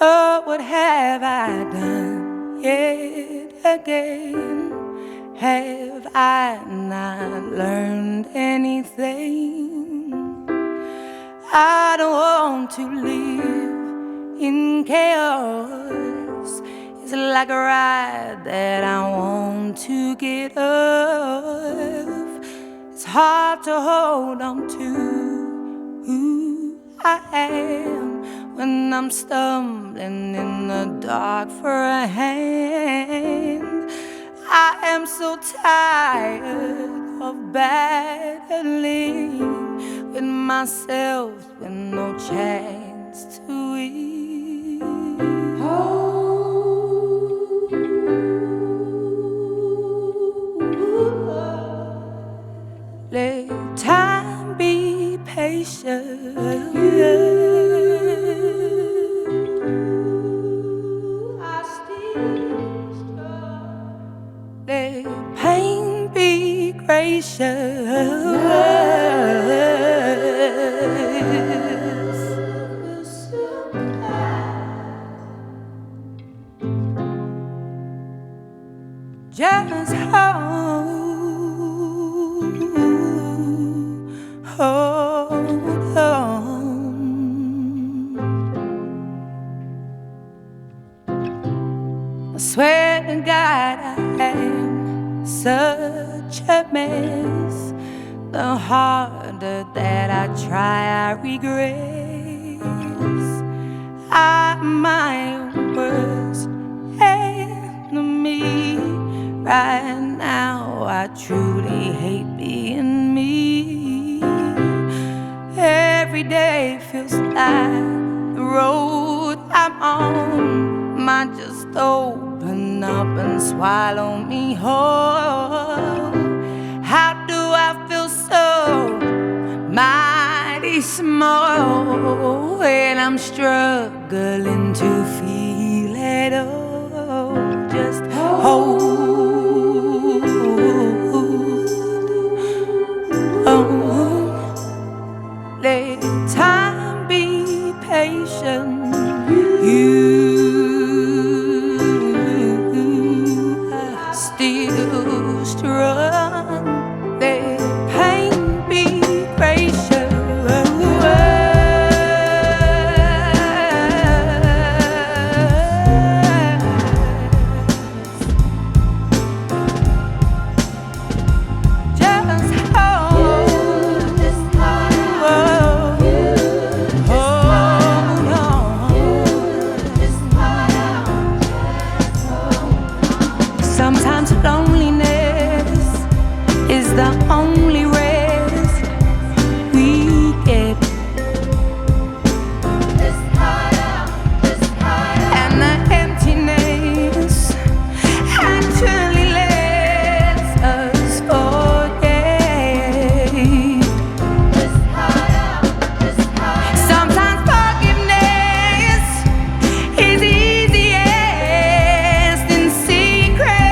Oh, what have I done yet again? Have I not learned anything? I don't want to live in chaos. It's like a ride that I want to get off. It's hard to hold on to who I am when I'm stumbling in the dark for a hand. I am so tired of battling with myself with no chance to win. Let time be patient. I still struggle. Let pain be gracious. Just hold on. I swear to God I am such a mess. The harder that I try, I regress. I'm my own worst enemy. Right now I truly hate being me. Every day feels like the road I'm on might just open up and swallow me whole. How do I feel so mighty small when I'm struggling to feel at all? Just hold on. Let time be patient. You are still strong. Let pain be gracious. Sometimes loneliness is the only rest we get. And the emptiness actually lets us forget. Sometimes forgiveness is easiest in secret.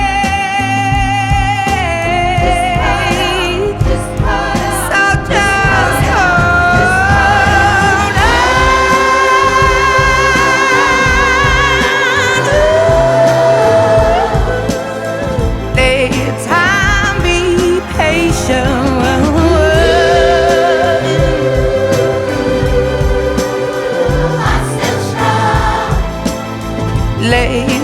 Late